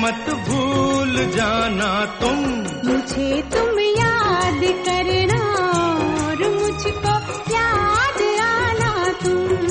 मत भूल जाना तुम। मुझे तुम याद करना और मुझको याद आना तुम।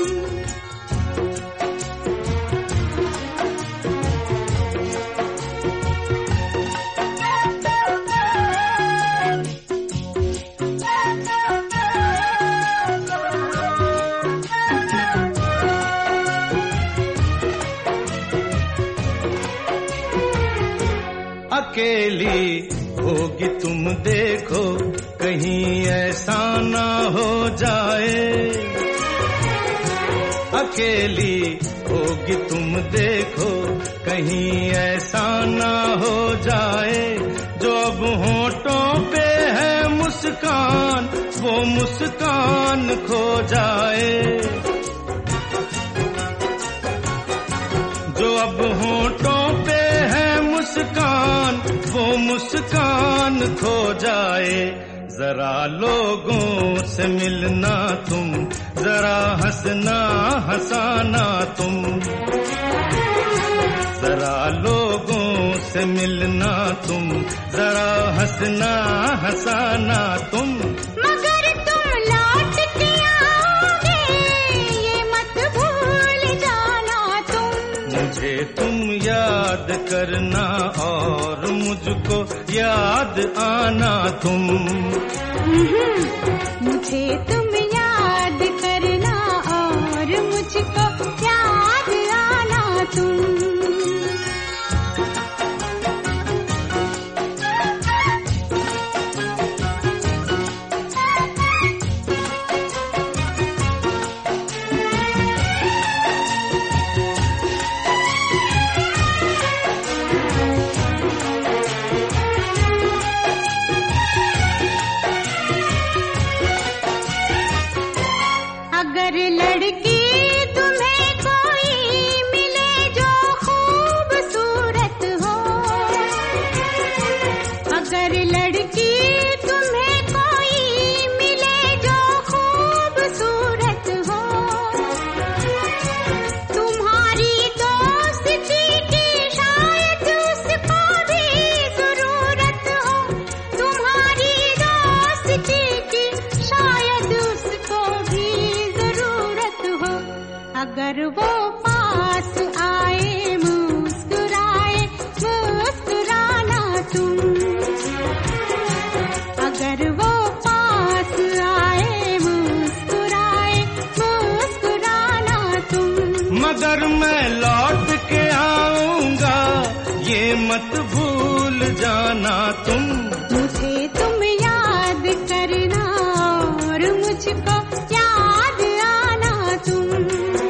अकेली होगी तुम देखो कहीं ऐसा ना हो जाए। अकेली होगी तुम देखो कहीं ऐसा ना हो जाए। जो अब होठों पे है मुस्कान वो मुस्कान खो जाए। जो अब होठों पे है मुस्कान वो मुस्कान खो जाए। जरा लोगों से मिलना तुम, जरा हंसना हंसाना तुम। जरा लोगों से मिलना तुम, जरा हंसना हंसाना तुम। मगर तुम लौट के आओगे ये मत भूल जाना तुम। मुझे तुम याद करना और मुझको याद आना तुम। मुझे तुम याद करना और मुझको याद आना तुम। अगर लड़की तुम्हें कोई मिले जो खूबसूरत हो। अगर लड़की तुम्हें कोई मिले जो खूबसूरत हो। तुम्हारी दोस्ती की शायद उसको भी जरूरत हो। तुम्हारी दोस्ती की शायद उसको भी अगर वो पास आए मुस्कुराए मुस्कुराना तुम। अगर वो पास आए मुस्कुराए मुस्कुराना तुम। मगर मैं लौट के आऊंगा ये मत भूल जाना तुम। मुझे तुम याद करना और मुझको याद आना तुम।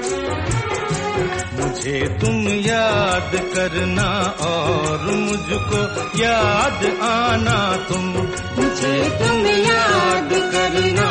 मुझे तुम याद करना और मुझको याद आना तुम। मुझे तुम याद करना